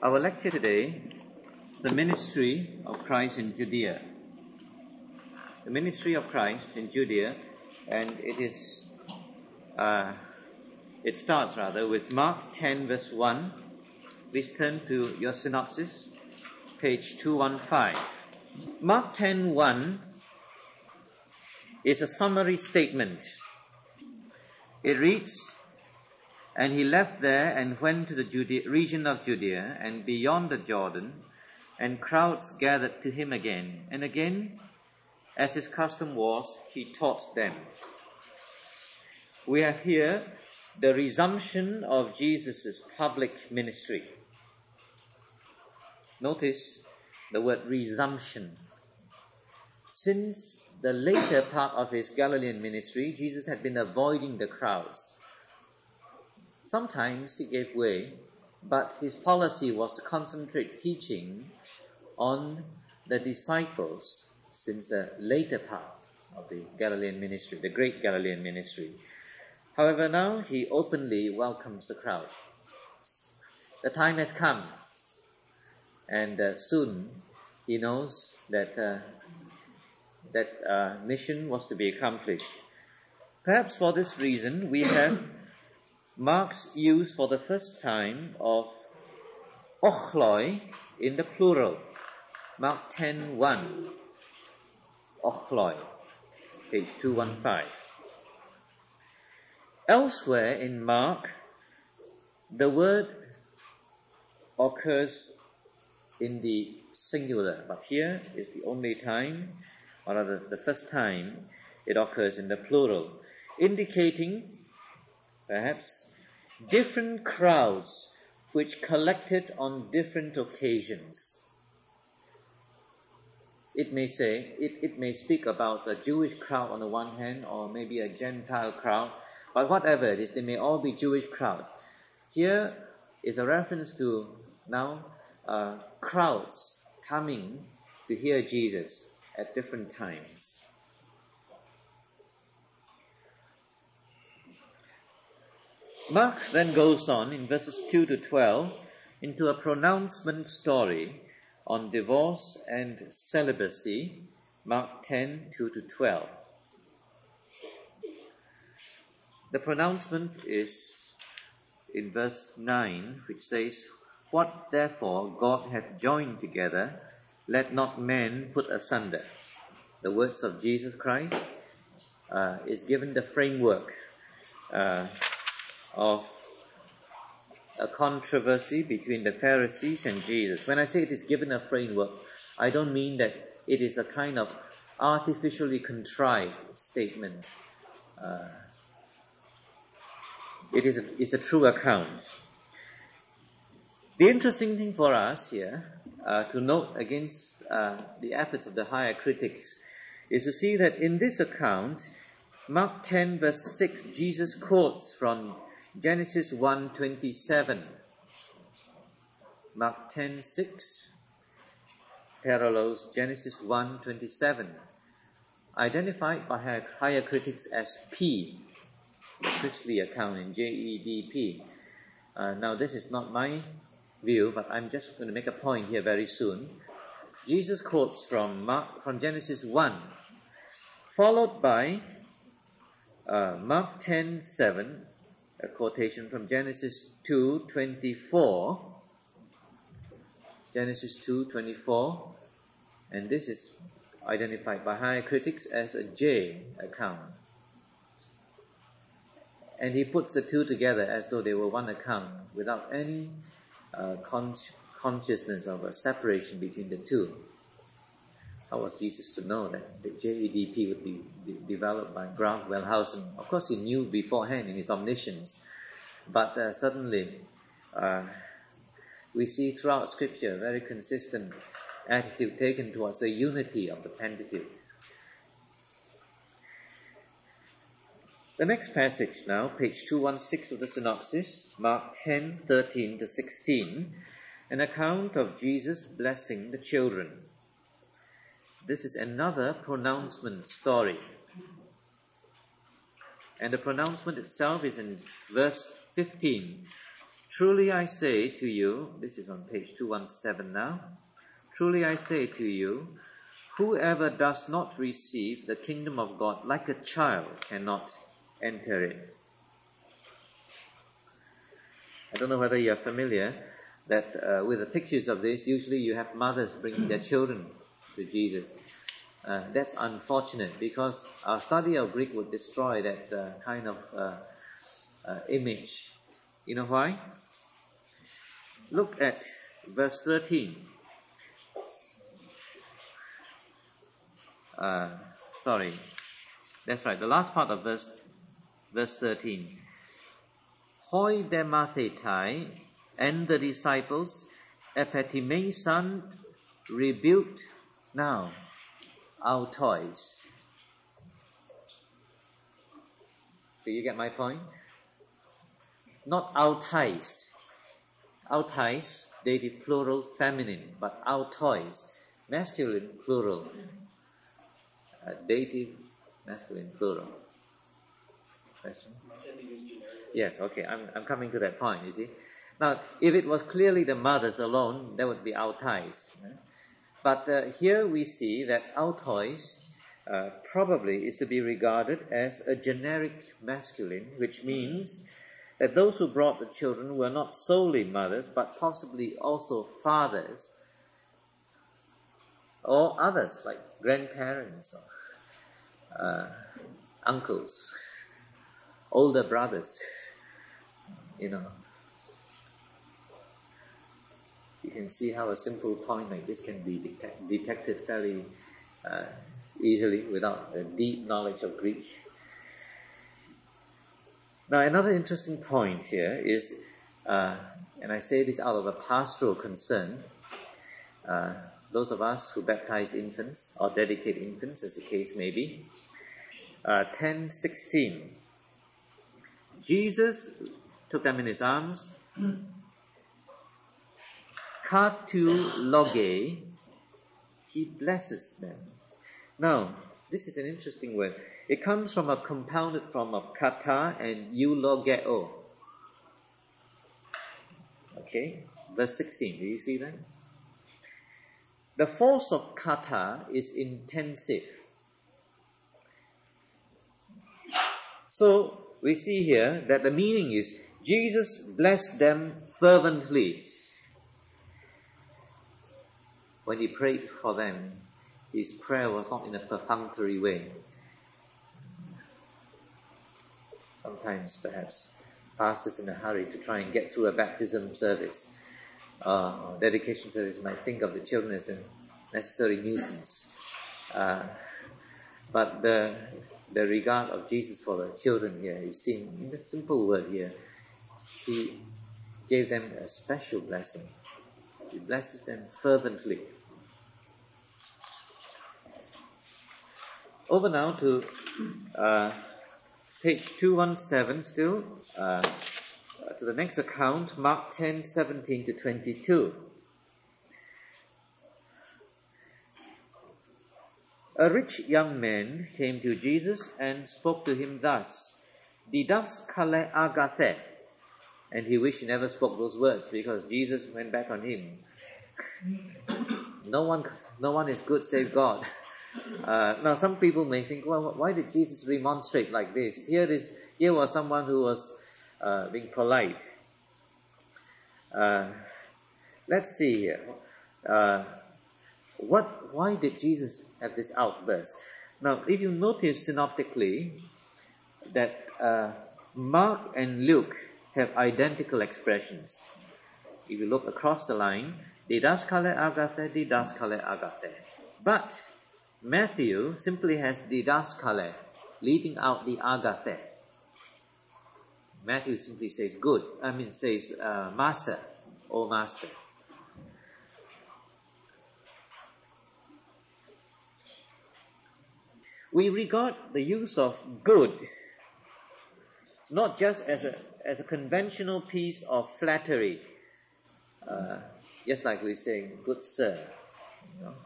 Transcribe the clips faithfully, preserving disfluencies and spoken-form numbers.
Our lecture today, the ministry of Christ in Judea. The ministry of Christ in Judea, and it is, uh, it starts rather with Mark ten verse one. Please turn to your synopsis, page two fifteen. Mark ten one is a summary statement. It reads, "And he left there and went to the Judea, region of Judea and beyond the Jordan, and crowds gathered to him again. And again, as his custom was, he taught them." We have here the resumption of Jesus' public ministry. Notice the word resumption. Since the later part of his Galilean ministry, Jesus had been avoiding the crowds. Sometimes he gave way, but his policy was to concentrate teaching on the disciples since the later part of the Galilean ministry, the great Galilean ministry. However, now he openly welcomes the crowd. The time has come, and uh, soon he knows that uh, that uh, mission was to be accomplished. Perhaps for this reason, we have Mark's use for the first time of ochloi in the plural. Mark ten one. Ochloi, page two fifteen. Elsewhere in Mark, the word occurs in the singular, but here is the only time, or rather the first time, it occurs in the plural, indicating perhaps different crowds which collected on different occasions. It may say, it, it may speak about a Jewish crowd on the one hand, or maybe a Gentile crowd, but whatever it is, they may all be Jewish crowds. Here is a reference to now uh, crowds coming to hear Jesus at different times. Mark then goes on in verses two to twelve into a pronouncement story on divorce and celibacy, Mark ten two to twelve. The pronouncement is in verse nine, which says, "What therefore God hath joined together, let not man put asunder." The words of Jesus Christ uh, is given the framework uh, of a controversy between the Pharisees and Jesus. When I say it is given a framework, I don't mean that it is a kind of artificially contrived statement. Uh, it is a, it's a true account. The interesting thing for us here uh, to note against uh, the efforts of the higher critics is to see that in this account, Mark ten verse six, Jesus quotes from Genesis one twenty-seven. Mark ten six parallels Genesis one twenty-seven, identified by higher critics as P, the Chrisley account in J E D P. Uh, now this is not my view, but I'm just going to make a point here very soon. Jesus quotes from Mark, from Genesis one, followed by uh, Mark ten seven, a quotation from Genesis two twenty-four. Genesis two twenty-four, and this is identified by higher critics as a J account. And he puts the two together as though they were one account, without any uh, con- consciousness of a separation between the two. How was Jesus to know that the J E D P would be de- developed by Graf Wellhausen? Of course, he knew beforehand in his omniscience, but uh, suddenly uh, we see throughout Scripture a very consistent attitude taken towards the unity of the Pentateuch. The next passage now, page two sixteen of the synopsis, Mark ten thirteen to sixteen, an account of Jesus blessing the children. This is another pronouncement story. And the pronouncement itself is in verse fifteen. Truly I say to you, this is on page two seventeen now. Truly I say to you, whoever does not receive the kingdom of God like a child cannot enter it. I don't know whether you are familiar that uh, with the pictures of this, usually you have mothers bringing their children to Jesus. Uh, that's unfortunate because our study of Greek would destroy that uh, kind of uh, uh, image. You know why? Look at verse thirteen. Uh, sorry, that's right. The last part of verse verse thirteen. Hoi demathetai, and the disciples epetimesan rebuked now our toys. Do you get my point? Not our ties. Our ties, dative plural, feminine, but our toys, masculine plural. Uh, dative, masculine, plural. Question? Yes, okay, I'm I'm coming to that point, you see. Now, if it was clearly the mothers alone, that would be our ties. But uh, here we see that our toys uh, probably is to be regarded as a generic masculine, which means that those who brought the children were not solely mothers, but possibly also fathers, or others like grandparents, or, uh, uncles, older brothers, you know. You can see how a simple point like this can be detect- detected fairly uh, easily without a deep knowledge of Greek. Now, another interesting point here is, uh, and I say this out of a pastoral concern, uh, those of us who baptize infants or dedicate infants, as the case may be, uh, ten sixteen. Jesus took them in his arms, katu loge, he blesses them. Now, this is an interesting word. It comes from a compounded form of kata and eulogeo. Okay, verse sixteen, do you see that? The force of kata is intensive. So, we see here that the meaning is, Jesus blessed them fervently. When he prayed for them, his prayer was not in a perfunctory way. Sometimes, perhaps, pastors in a hurry to try and get through a baptism service uh, or dedication service might think of the children as a necessary nuisance. Uh, but the the regard of Jesus for the children here is seen in the simple word here. He gave them a special blessing. He blesses them fervently. Over now to uh, page two seventeen still, uh, to the next account, Mark ten seventeen to twenty-two. A rich young man came to Jesus and spoke to him thus, Didaskale agathe. And he wished he never spoke those words because Jesus went back on him. No one, no one is good save God. Uh, now some people may think, well, why did Jesus remonstrate like this? Here, this, here was someone who was uh, being polite. Uh, let's see here. Uh, what? Why did Jesus have this outburst? Now, if you notice synoptically that uh, Mark and Luke have identical expressions. If you look across the line, didaskale agathe, didaskale agathe. But Matthew simply has didaskale, leaving out the agathe. Matthew simply says good, I mean says uh, master, or master. We regard the use of good not just as a as a conventional piece of flattery, uh, just like we say, good sir, you know.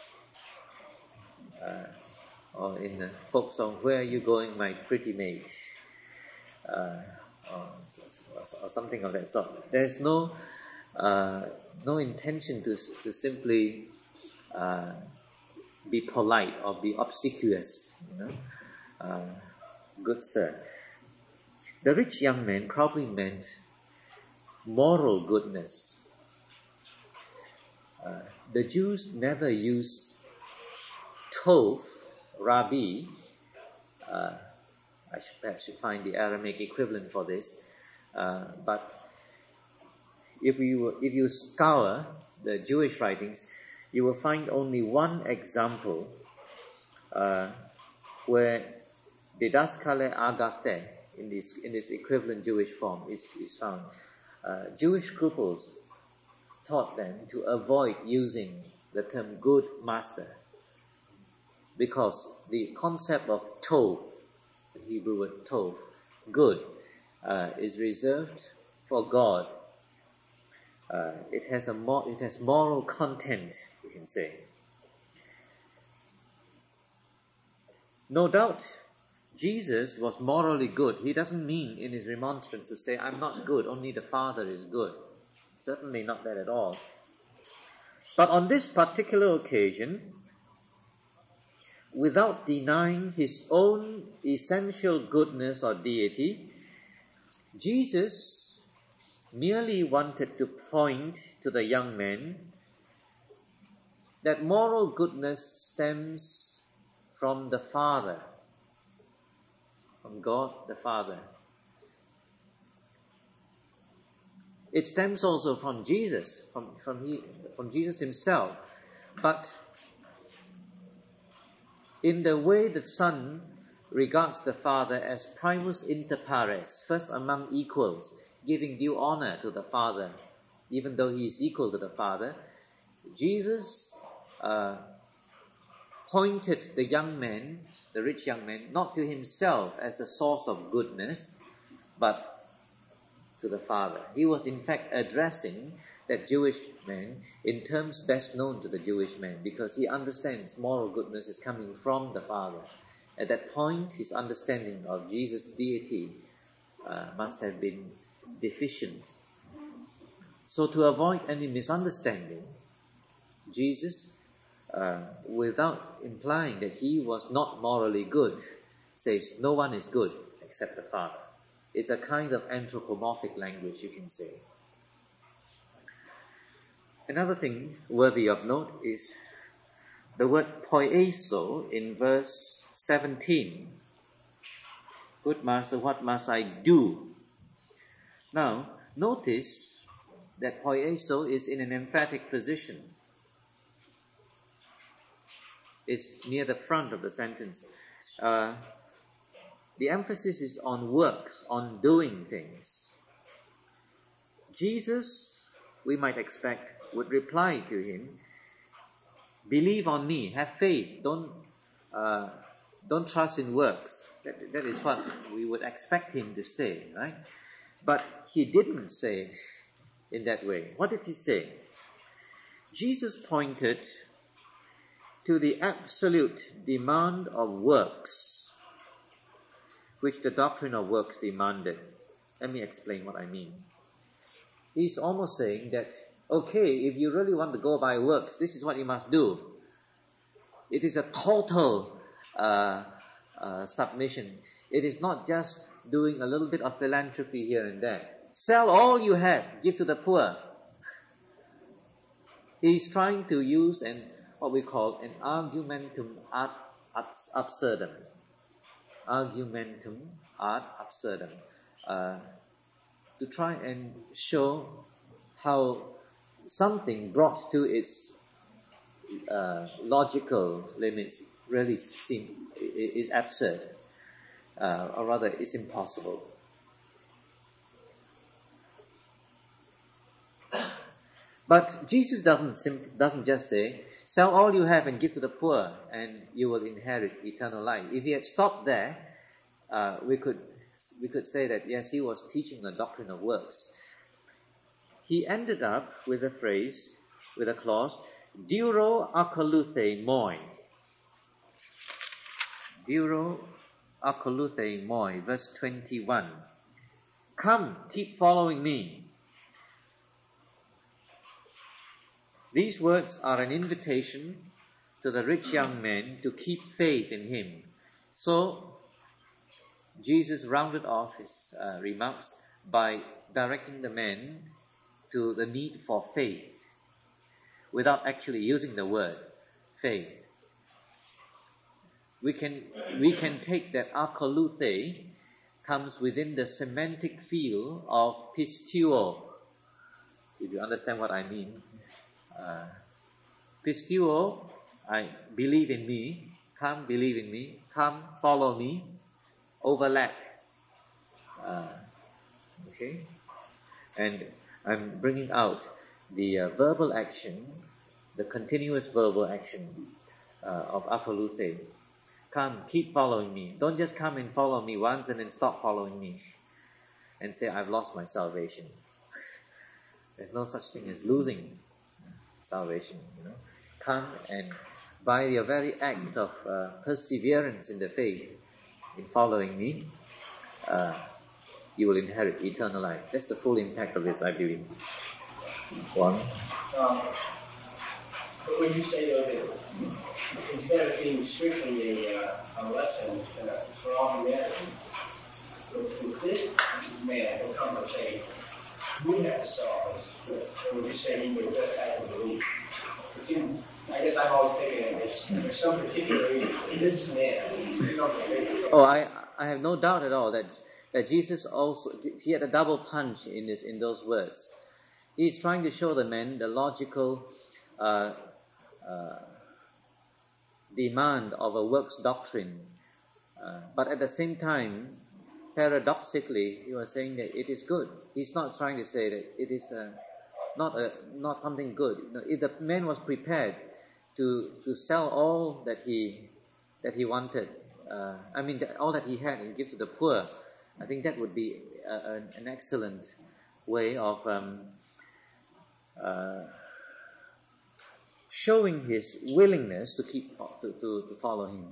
Uh, or in the folk song, where are you going, my pretty maid? Uh, or or, or something of that sort. There's no uh, no intention to to simply uh, be polite or be obsequious, you know. Uh, good sir. The rich young man probably meant moral goodness. Uh, the Jews never used tov, rabbi. Uh, I should perhaps should find the Aramaic equivalent for this. Uh, but if you if you scour the Jewish writings, you will find only one example uh, where didaskale agathe in this in this equivalent Jewish form is is found. Uh, Jewish scruples taught them to avoid using the term good master, because the concept of tov, the Hebrew word tov, good, uh, is reserved for God. Uh, it has a more, it has moral content, you can say. No doubt, Jesus was morally good. He doesn't mean in his remonstrance to say, I'm not good, only the Father is good. Certainly not that at all. But on this particular occasion, without denying his own essential goodness or deity, Jesus merely wanted to point to the young man that moral goodness stems from the Father, from God the Father. It stems also from Jesus, from, from, he, from Jesus himself. But in the way the Son regards the Father as primus inter pares, first among equals, giving due honor to the Father, even though he is equal to the Father, Jesus uh, pointed the young man, the rich young man, not to himself as the source of goodness, but to the Father. He was in fact addressing that Jewish man in terms best known to the Jewish man, because he understands moral goodness is coming from the Father. At that point, his understanding of Jesus' deity uh, must have been deficient. So to avoid any misunderstanding, Jesus, uh, without implying that he was not morally good, says no one is good except the Father. It's a kind of anthropomorphic language, you can say. Another thing worthy of note is the word poieso in verse seventeen. Good master, what must I do? Now, notice that poieso is in an emphatic position. It's near the front of the sentence. Uh, The emphasis is on works, on doing things. Jesus, we might expect, would reply to him, believe on me, have faith, don't uh, don't trust in works. That, that is what we would expect him to say, right? But he didn't say it in that way. What did he say? Jesus pointed to the absolute demand of works, which the doctrine of works demanded. Let me explain what I mean. He's almost saying that, okay, if you really want to go by works, this is what you must do. It is a total uh, uh, submission. It is not just doing a little bit of philanthropy here and there. Sell all you have, give to the poor. He's trying to use an what we call an argumentum ad absurdum. Argumentum ad absurdum, uh, to try and show how something brought to its uh, logical limits really seem, is absurd, uh, or rather it's impossible. But Jesus doesn't sim- doesn't just say, sell all you have and give to the poor, and you will inherit eternal life. If he had stopped there, uh, we could we could say that yes, he was teaching the doctrine of works. He ended up with a phrase, with a clause, "Duro akoluthe moi." Duro akoluthe moi, verse twenty-one. Come, keep following me. These words are an invitation to the rich young man to keep faith in him. So, Jesus rounded off his uh, remarks by directing the man to the need for faith, without actually using the word faith. We can we can take that akoluthe comes within the semantic field of pisteuo. If you understand what I mean, uh, pisteuo, I believe in me. Come, believe in me. Come, follow me. Overlap. Uh, okay, and I'm bringing out the uh, verbal action, the continuous verbal action uh, of akoluthe. Come, keep following me. Don't just come and follow me once and then stop following me and say, I've lost my salvation. There's no such thing as losing salvation, you know. Come and by your very act of uh, perseverance in the faith, in following me, uh, you will inherit eternal life. That's the full impact of this, I believe. One. Um, but when you say though that instead of being strictly a, uh, a lesson uh, for all humanity, with this man will come and say, we have to solve this. And would you say he would just have to believe? It seems, I guess I'm always thinking of this. There's some particular reason. This man, something. Oh, I I have no doubt at all that that Jesus also, he had a double punch in this, in those words. He's trying to show the man the logical uh, uh, demand of a works doctrine, uh, but at the same time, paradoxically, he was saying that it is good. He's not trying to say that it is uh, not a not something good. You know, if the man was prepared to to sell all that he that he wanted, uh, I mean that all that he had, and give to the poor, I think that would be a, an, an excellent way of um, uh, showing his willingness to keep to, to, to follow him.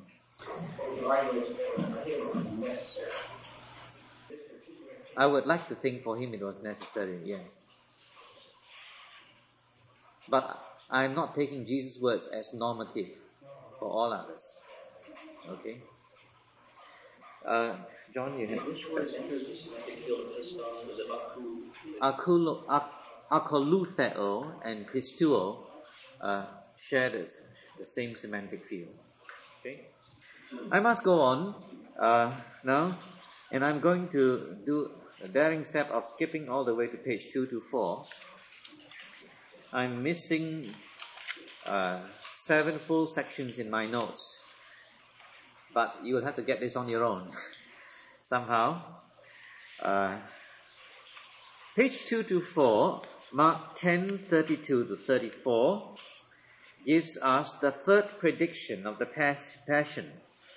I would like to think for him it was necessary, yes. But I'm not taking Jesus' words as normative for all others. Okay? Uh, John, you have... Which word is Akolutheo and Christuo uh, share the, the same semantic field. Okay? I must go on uh, now, and I'm going to do a daring step of skipping all the way to page two to four. I'm missing uh, seven full sections in my notes, but you will have to get this on your own somehow. Uh, page two to four, Mark ten thirty-two to thirty-four, gives us the third prediction of the pas- Passion.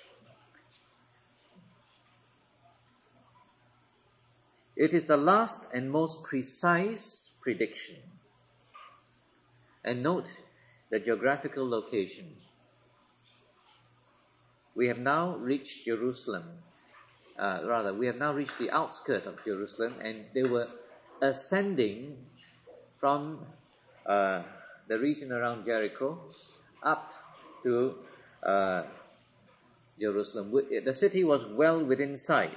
It is the last and most precise prediction. And note the geographical location. We have now reached Jerusalem. Uh, rather, we have now reached the outskirts of Jerusalem, and they were ascending from uh, the region around Jericho up to uh, Jerusalem. The city was well within sight.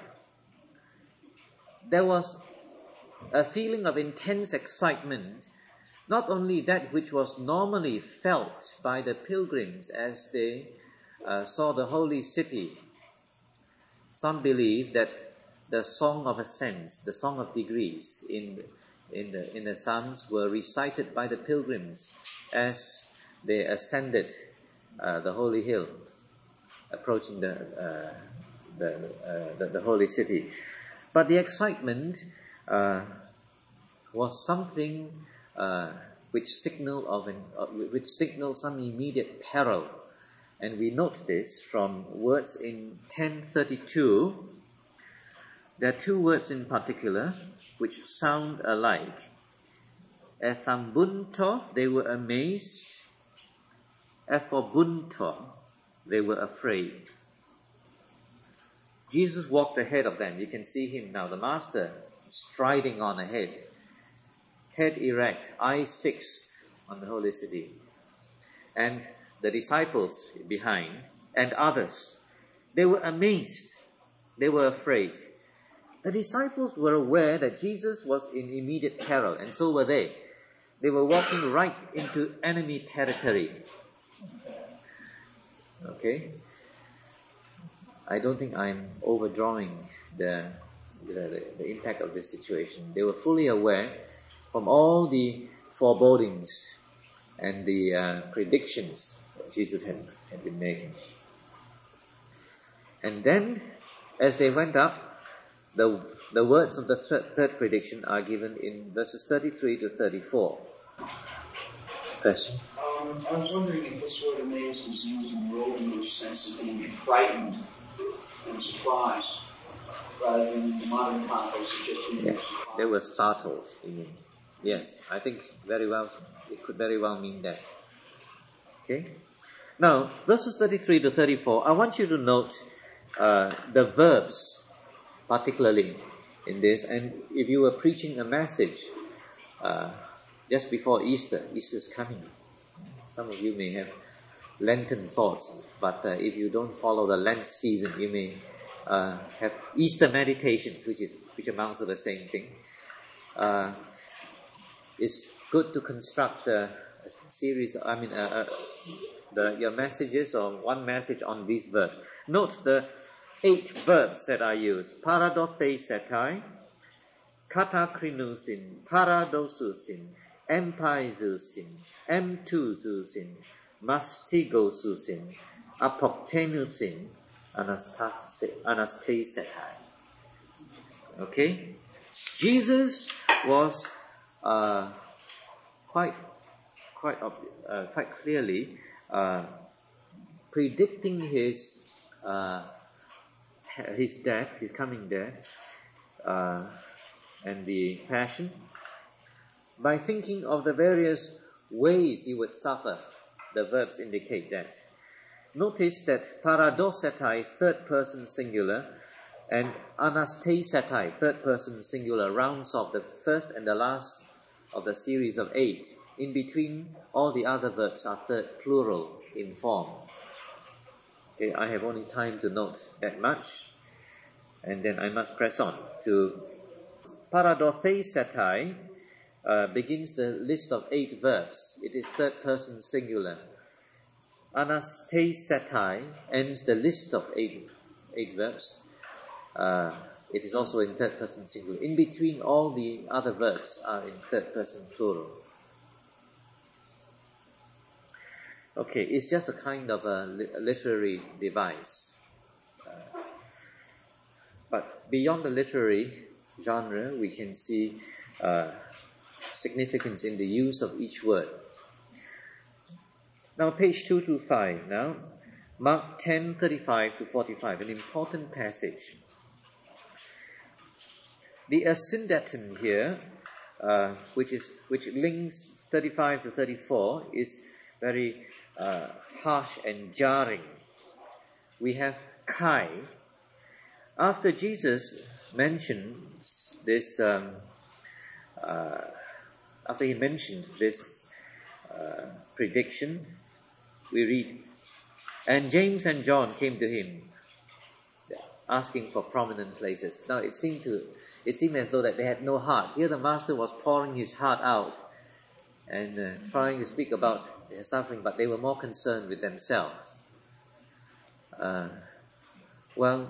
There was a feeling of intense excitement, not only that which was normally felt by the pilgrims as they uh, saw the holy city. Some believe that the Song of Ascents, the Song of Degrees in in the in the Psalms were recited by the pilgrims as they ascended uh, the holy hill, approaching the uh, the, uh, the the holy city. But the excitement uh, was something uh, which signal of an uh, which signaled some immediate peril, and we note this from words in ten thirty-two. There are two words in particular which sound alike. Ethambunto, they were amazed. Ephobunto, they were afraid. Jesus walked ahead of them. You can see him now. The Master striding on ahead, head erect, eyes fixed on the holy city. And the disciples behind and others, they were amazed. They were afraid. The disciples were aware that Jesus was in immediate peril, and so were they. They were walking right into enemy territory. Okay? I don't think I'm overdrawing the, the, the impact of this situation. They were fully aware from all the forebodings and the uh, predictions that Jesus had, had been making. And then, as they went up, the the words of the third, third prediction are given in verses thirty-three to thirty-four. Question? Um, I was wondering if this word amazed is used in the Old English sense of being frightened and surprised, rather than in the modern context of just being Yes, surprised. they were startled, you mean. Yes, I think very well, it could very well mean that. Okay? Now, verses thirty-three to thirty-four, I want you to note uh, the verbs, particularly in this. And if you were preaching a message uh, just before Easter, Easter's coming. Some of you may have Lenten thoughts, but uh, if you don't follow the Lent season, you may uh, have Easter meditations, which is which amounts to the same thing. Uh, it's good to construct a, a series. I mean, uh, uh, the your messages or one message on these verbs. Note the eight verbs that are used: paradothesetai, katakrinusin, paradosusin, empaizusin, emtuzusin, mastigosusin, apoptenusin, anastasetai. Okay? Jesus was uh, quite, quite, uh, quite clearly uh, predicting his uh, his death, his coming death, uh, and the passion, by thinking of the various ways he would suffer. The verbs indicate that. Notice that paradosetai, third person singular, and anastasetai, third person singular, rounds off the first and the last of the series of eight. In between, all the other verbs are third plural in form. Okay, I have only time to note that much, and then I must press on to paradothesetai. Uh, begins the list of eight verbs. It is third person singular. Anastasetai ends the list of eight eight verbs. Uh, it is also in third person singular. In between, all the other verbs are in third person plural. Okay, it's just a kind of a, li- a literary device. Uh, but beyond the literary genre, we can see uh, significance in the use of each word. Now, page two to five now. Mark ten, thirty-five to forty-five, an important passage. The asyndeton here, uh, which is which links thirty-five to thirty-four, is very uh, harsh and jarring. We have kai. After Jesus mentions this, um, uh, after he mentions this uh, prediction, we read, and James and John came to him, asking for prominent places. Now it seemed to, it seemed as though that they had no heart. Here the Master was pouring his heart out and uh, trying to speak about their suffering, but they were more concerned with themselves. Uh, well,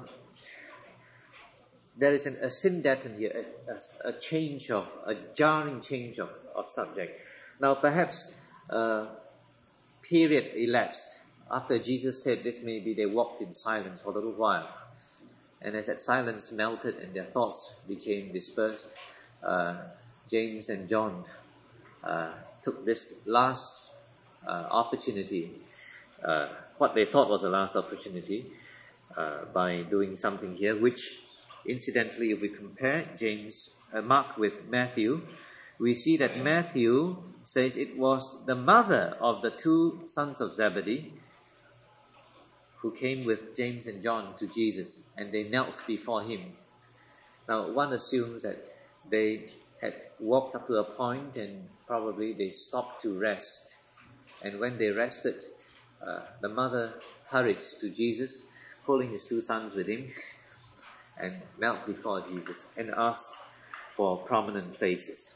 there is an asyndeton here, a, a, a change of, a jarring change of, of subject. Now perhaps uh, period elapsed. After Jesus said this, maybe they walked in silence for a little while. And as that silence melted and their thoughts became dispersed, uh, James and John uh, took this last uh, opportunity, uh, what they thought was the last opportunity, uh, by doing something here, which, incidentally, if we compare James, uh, Mark with Matthew, we see that Matthew says it was the mother of the two sons of Zebedee who came with James and John to Jesus, and they knelt before him. Now, one assumes that they had walked up to a point and probably they stopped to rest. And when they rested, uh, the mother hurried to Jesus, pulling his two sons with him, and knelt before Jesus and asked for prominent places.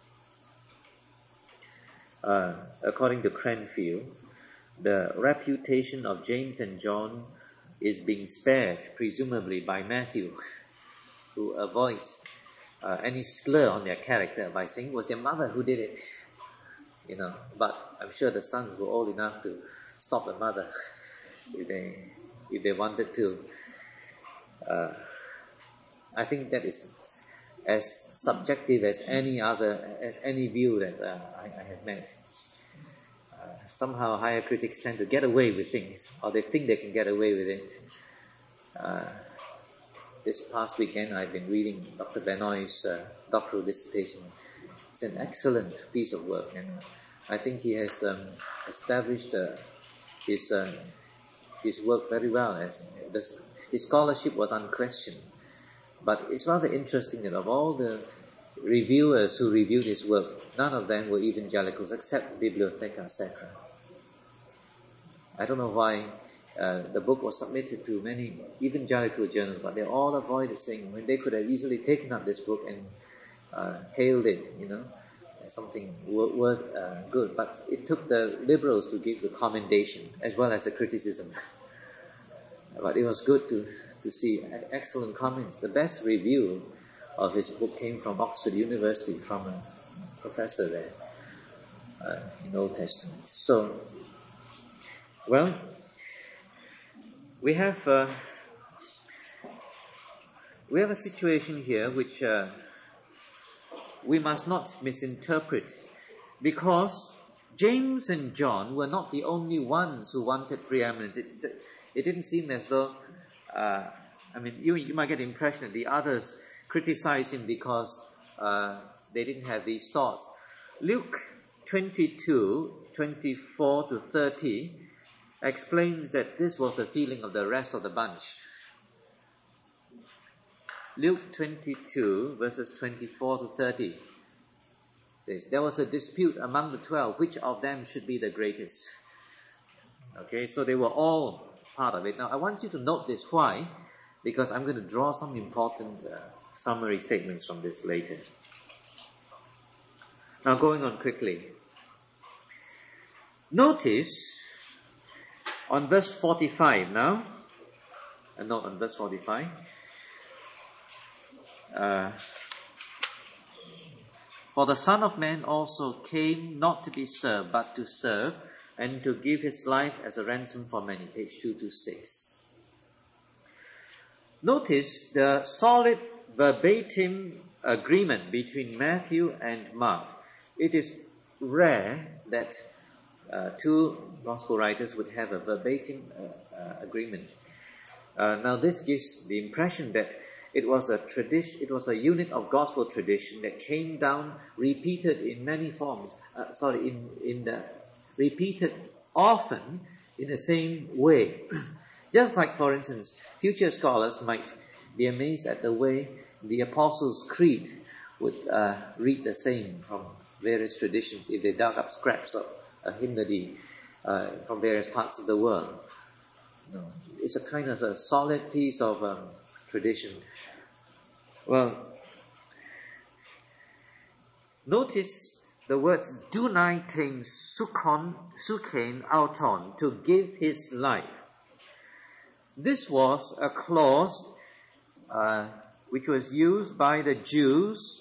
Uh, according to Cranfield, the reputation of James and John is being spared, presumably by Matthew, who avoids uh, any slur on their character by saying it was their mother who did it. You know, but I'm sure the sons were old enough to stop the mother if they if they wanted to. Uh, I think that is as subjective as any other, as any view that uh, I, I have met. Uh, somehow higher critics tend to get away with things, or they think they can get away with it. Uh, this past weekend I've been reading Doctor Benoit's uh, doctoral dissertation. It's an excellent piece of work, and I think he has um, established uh, his uh, his work very well. As this, his scholarship was unquestioned. But it's rather interesting that of all the reviewers who reviewed his work, none of them were evangelicals except Bibliotheca Sacra. I don't know why uh, the book was submitted to many evangelical journals, but they all avoided saying when they could have easily taken up this book and uh, hailed it, you know, as something worth, worth uh, good. But it took the liberals to give the commendation as well as the criticism. But it was good to to see excellent comments. The best review of his book came from Oxford University, from a professor there uh, in Old Testament. So, well, we have uh, we have a situation here which uh, we must not misinterpret, because James and John were not the only ones who wanted preeminence. It, it didn't seem as though Uh, I mean, you, you might get the impression that the others criticized him because uh, they didn't have these thoughts. Luke twenty-two, twenty-four to thirty explains that this was the feeling of the rest of the bunch. Luke twenty-two, verses twenty-four to thirty says, there was a dispute among the twelve, which of them should be the greatest. Okay, so they were all part of it. Now, I want you to note this. Why? Because I'm going to draw some important uh, summary statements from this later. Now, going on quickly. Notice on verse forty-five now, uh, no, on verse forty-five, uh, for the Son of Man also came not to be served, but to serve, and to give his life as a ransom for many. Page two twenty-six. Notice the solid verbatim agreement between Matthew and Mark. It is rare that uh, two gospel writers would have a verbatim uh, uh, agreement. Uh, now this gives the impression that it was a tradition, it was a unit of gospel tradition that came down repeated in many forms. Uh, sorry, in in the repeated often in the same way. Just like, for instance, future scholars might be amazed at the way the Apostles' Creed would uh, read the same from various traditions if they dug up scraps of a hymnody uh, from various parts of the world. No, it's a kind of a solid piece of um, tradition. Well, notice the words "dunaitin sukon sukein auton," to give his life. This was a clause uh, which was used by the Jews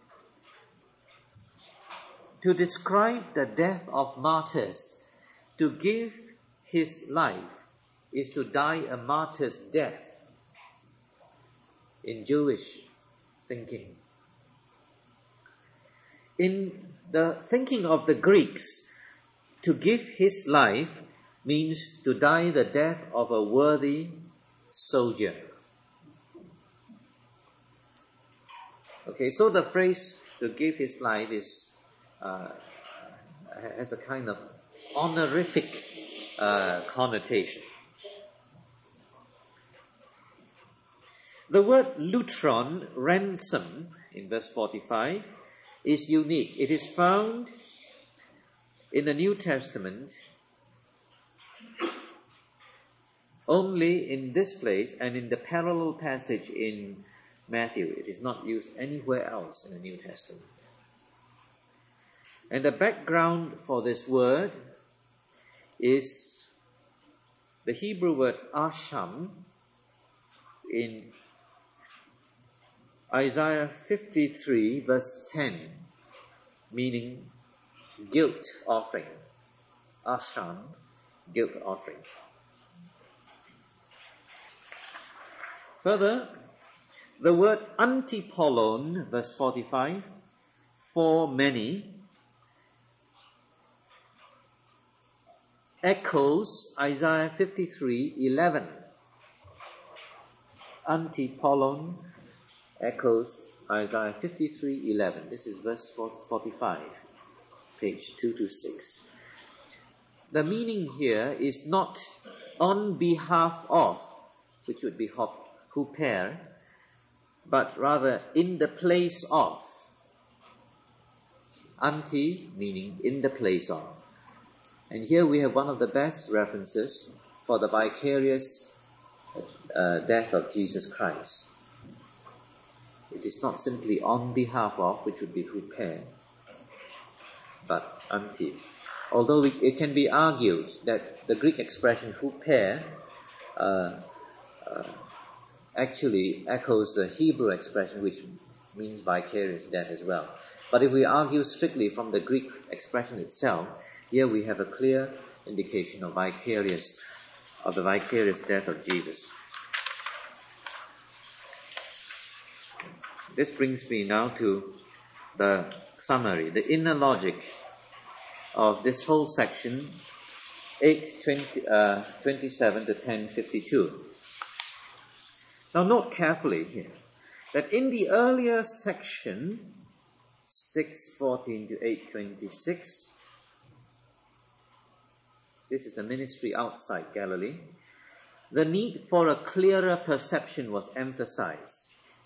to describe the death of martyrs. To give his life is to die a martyr's death in Jewish thinking. In the thinking of the Greeks, to give his life means to die the death of a worthy soldier. Okay, so the phrase "to give his life" is uh, has a kind of honorific uh, connotation. The word lutron, ransom, in verse forty-five is unique. It is found in the New Testament only in this place and in the parallel passage in Matthew. It is not used anywhere else in the New Testament. And the background for this word is the Hebrew word asham in Isaiah fifty-three verse ten, meaning guilt offering. Asham, guilt offering. Further, the word antipollon, verse forty-five, for many, echoes Isaiah fifty-three eleven. Antipollon echoes Isaiah fifty-three eleven. This is verse forty-five, page two twenty-six. The meaning here is not on behalf of, which would be huper, but rather in the place of. Anti meaning in the place of. And here we have one of the best references for the vicarious uh, death of Jesus Christ. It is not simply on behalf of, which would be huper, but anti. Although it, it can be argued that the Greek expression huper uh, uh, actually echoes the Hebrew expression, which means vicarious death as well. But if we argue strictly from the Greek expression itself, here we have a clear indication of vicarious, of the vicarious death of Jesus. This brings me now to the summary, the inner logic of this whole section, eight twenty-seven to ten fifty-two. Now note carefully here that in the earlier section, six fourteen to eight twenty-six, this is the ministry outside Galilee, the need for a clearer perception was emphasized.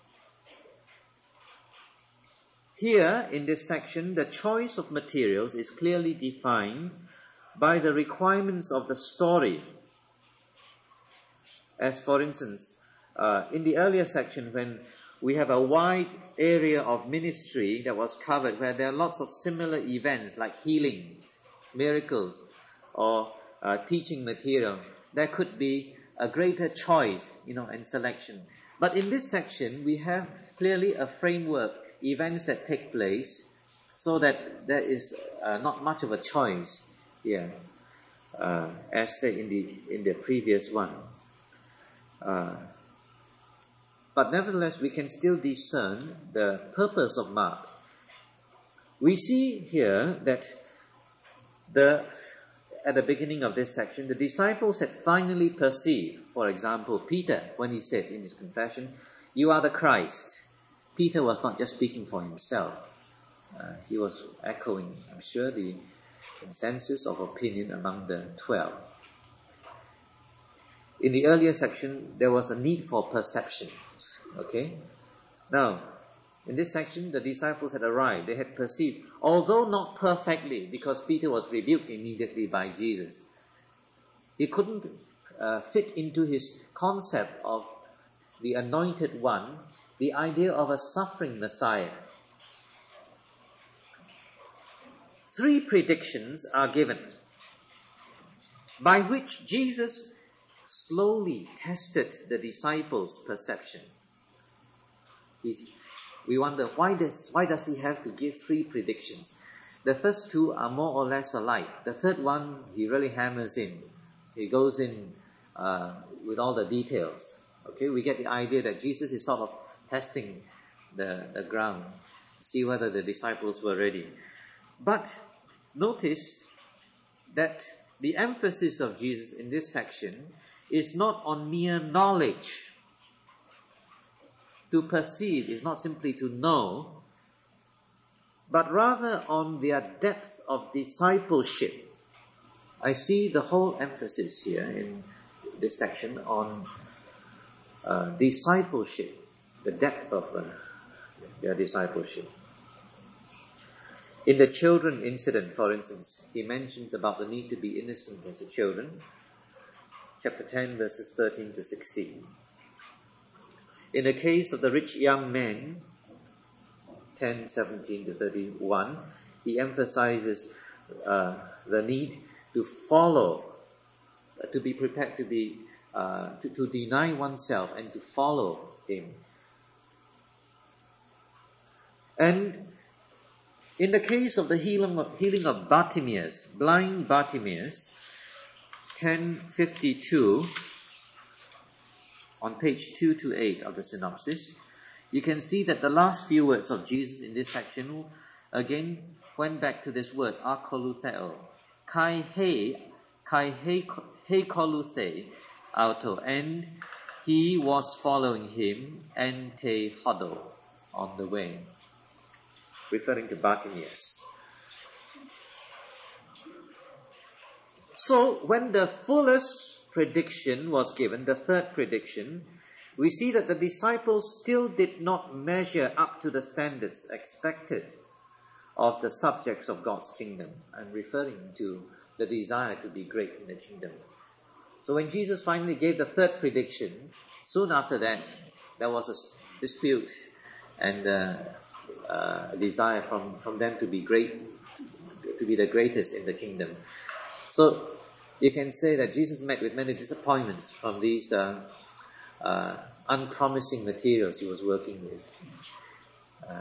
Here, in this section, the choice of materials is clearly defined by the requirements of the story. As for instance, uh, in the earlier section, when we have a wide area of ministry that was covered, where there are lots of similar events like healings, miracles, or uh, teaching material, there could be a greater choice, you know, and selection. But in this section, we have clearly a framework, events that take place, so that there is uh, not much of a choice here, uh, as said in the in the previous one. Uh, but nevertheless, we can still discern the purpose of Mark. We see here that the at the beginning of this section, the disciples had finally perceived, for example, Peter, when he said in his confession, "You are the Christ." Peter was not just speaking for himself. Uh, he was echoing, I'm sure, the consensus of opinion among the twelve. In the earlier section, there was a need for perception. Okay? Now, in this section, the disciples had arrived. They had perceived, although not perfectly, because Peter was rebuked immediately by Jesus. He couldn't uh, fit into his concept of the anointed one, the idea of a suffering Messiah. Three predictions are given by which Jesus slowly tested the disciples' perception. He, we wonder, why does, why does he have to give three predictions? The first two are more or less alike. The third one, he really hammers in. He goes in uh, with all the details. Okay, we get the idea that Jesus is sort of testing the, the ground, see whether the disciples were ready. But notice that the emphasis of Jesus in this section is not on mere knowledge. To perceive is not simply to know, but rather on their depth of discipleship. I see the whole emphasis here in this section on uh, discipleship. The depth of uh, their discipleship. In the children incident, for instance, he mentions about the need to be innocent as a children, chapter ten, verses thirteen to sixteen. In the case of the rich young man, ten, seventeen to thirty-one, he emphasizes uh, the need to follow, uh, to be prepared to be, uh, to, to deny oneself and to follow him. And in the case of the healing of, healing of Bartimaeus, blind Bartimaeus, ten fifty-two, on page two to eight of the synopsis, you can see that the last few words of Jesus in this section again went back to this word, akolutheo. Kai he, kai he, he koluthe, auto, and he was following him, and te hodo, on the way, referring to Bartimaeus. So, when the fullest prediction was given, the third prediction, we see that the disciples still did not measure up to the standards expected of the subjects of God's kingdom. I'm referring to the desire to be great in the kingdom. So when Jesus finally gave the third prediction, soon after that, there was a dispute and uh, uh, a desire from, from them to be great, to be the greatest in the kingdom. So you can say that Jesus met with many disappointments from these uh, uh, unpromising materials he was working with. Uh,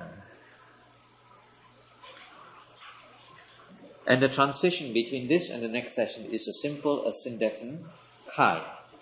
and the transition between this and the next session is as simple as syndeton kai.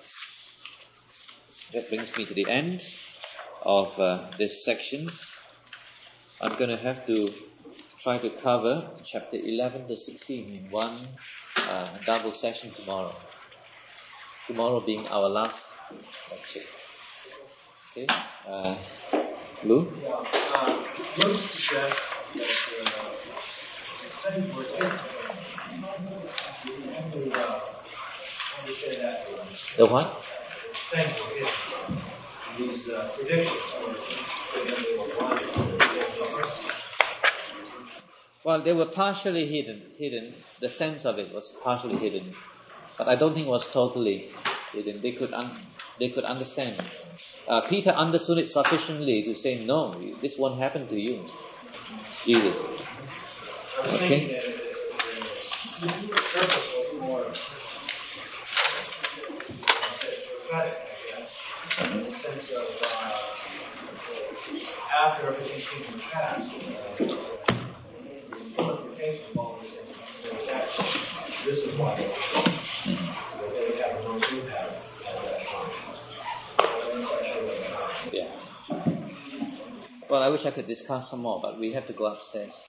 That brings me to the end of uh, this section. I'm going to have to try to cover chapter eleven to sixteen in one uh, double session tomorrow. Tomorrow being our last lecture. Okay, uh, Lou? Yeah, uh, Luke suggests that uh, the same word is, and, uh, let me say that to them. The what? Same word is. These uh, predictions were that they were blind. Well, they were partially hidden. Hidden. The sense of it was partially hidden, but I don't think it was totally hidden. They could un- they could understand. Uh, Peter understood it sufficiently to say, "No, this won't happen to you, Jesus." Okay. The purpose was more prophetic, I guess, in the sense of uh, after everything came to pass, uh, the implication of all these things was actually this is why they they have a no do have at that time. I'm not quite sure what that is. Yeah. Well, I wish I could discuss some more, but we have to go upstairs.